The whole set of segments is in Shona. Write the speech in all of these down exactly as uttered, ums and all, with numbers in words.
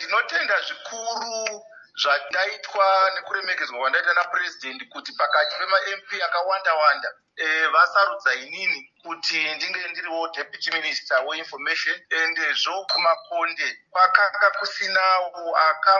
Ndinotenda zvikuru zvandaitwa nekuremekedzwa kwandaita naPresident kuti pakati pema-M P akawanda wanda e, vasarudza inini kuti ndinge ndiriwo Deputy Minister weInformation endezvo kumakonde kwakanga kusinawo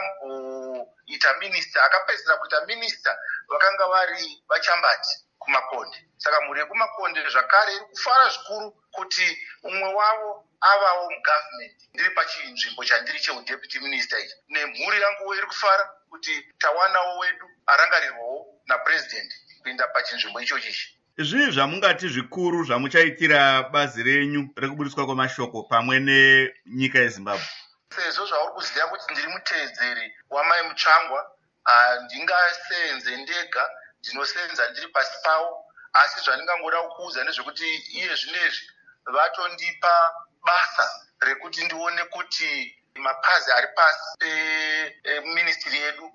akamboita minister akapedzera kuita minister vakanga vari vachambati kumakonde. Saka mhuri yekumakonde zvakare iri kufara zvikuru kuti umwe wavo avawo mugovernment ndiri pachinzvimbo chandiri cheudeputy minister ichi. Nemhuri yangu iri kufara kuti tawanawo wedu arangarirwawo naPresident kuinda pachinzvimbo icho chichi. Zvii zvamungati zvikuru zvamuchaitira bazi renyu rekubudiswa kwemashoko pamwe nenyika yeZimbabwe? Sezvo zvauri kuziva kuti ndiri muteedzeri wamai Mutsvangwa, handingasenze ndega, ndinosenza ndiri pasi pavo, asi zvandingangoda kukuudza ndezvekuti iye zvinezvi vatondipa basa rekuti ndione kuti mapazi ari pasi peministry yedu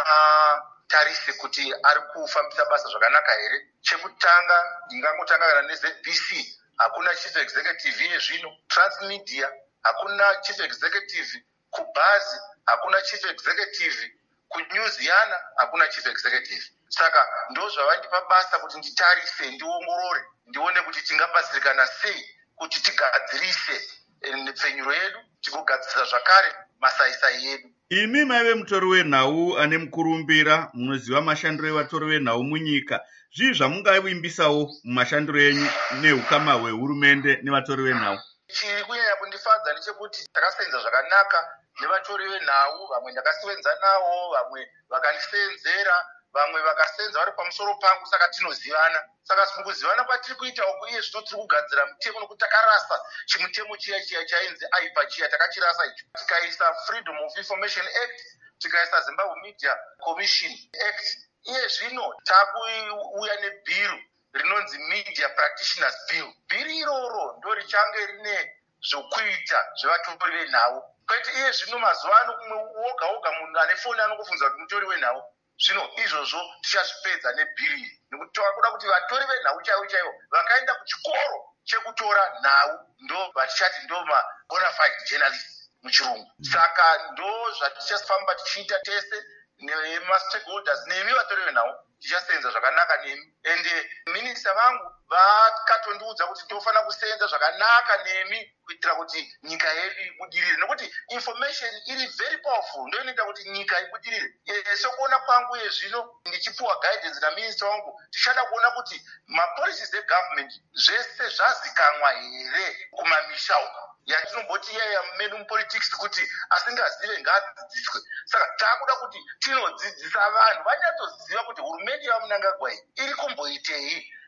ndimatarise kuti ari kufambisa basa zvakanaka here. Chekutanga ndingangotanga kana neZ B C, hakuna chief executive yezvino. Transmedia hakuna chief executive. Kubazi hakuna chief executive. Kunyuziana hakuna chief executive. Saka ndo zvavandipa basa kuti nditarise, ndiongorore, ndione kuti tingabatsirikana sei kuti tigadzirise nepfenyuro yedu, tigogadzirisa zvakare masaisai yedu. Imi maive mutori wenhau ane mukurumbira, munoziva mashandiro evatori venhau munyika. Zvii zvamungavimbisawo mumashandiro enyu neukama hwehurumende nevatori venhau? Chiri kunyanya kundifadza ndechekuti takasenza zvakanaka nevatori venhau, vamwe ndakasevenza navo, vamwe vakandisenzera, vamwe vakasenza vari pamusoro pangu, saka tinozivana. Saka mukuzivana kwatiri kuita uku iye zvino tiri kugadzira mutemo nokuti takarasa chimutemo chiya chiya chainzi aipa chiya, takachirasa icho. Tikaisa Freedom of Information Act, tikaisa Zimbabwe Media Commission Act, iye zvino takuuya nebhiru rinonzi Media Practitioners Bill. Bhiri iroro ndo richange rine zvokuita zvevatori venhau. Kwete iye zvino mazuva ano umwe woga woga munhu ane foni anokubvunza kuti mutori wenhau. Zvino izvozvo tichazvipedza nebhiri nekuti tavakuda kuti vatori venhau chaivo chaivo vakaenda kuchikoro chekutora nhau ndo vatichati ndo ma bona fide journalists muchirungu. Saka ndo zvatichafamba tichiita tese nemastakeholders nemi vatori venhau tichasenza zvakanaka nemi. Ende minista vangu vakatondiudza kuti tinofanira kusenza zvakanaka nemi kuitira kuti nyika yedu ibudirire, nekuti information iri very powerful, ndo inoita kuti nyika ibudirire. Sokuona kwangu yezvino ndichipuwa guidance naminista wangu, tichada kuona kuti mapolicies egovernment zvese zvazikanwa here kumamisha uko. Yatinomboti yaya medu mupolitics kuti asingazive ngaadzidziswe. Saka taakuda kuti tinodzidzisa vanhu vanyatsoziva kuti hurumende yaMnangagwa iri kumboitei.